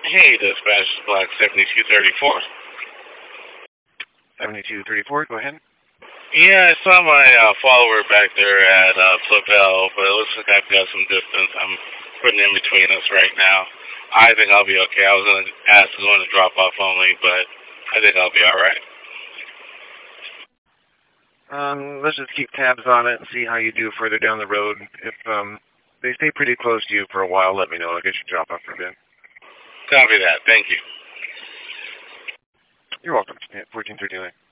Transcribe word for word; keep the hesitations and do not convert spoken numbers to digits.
Hey, dispatch block seventy-two thirty-four. seventy-two thirty-four, go ahead. Yeah, I saw my uh, follower back there at uh, Flippel, but it looks like I've got some distance. I'm putting in between us right now. I think I'll be okay. I was going to ask to go in to drop off only, but I think I'll be all right. Um, let's just keep tabs on it and see how you do further down the road. If um, they stay pretty close to you for a while, let me know. I'll get you drop off for a bit. Copy that. Thank you. You're welcome. Yeah, fourteen thirty-nine.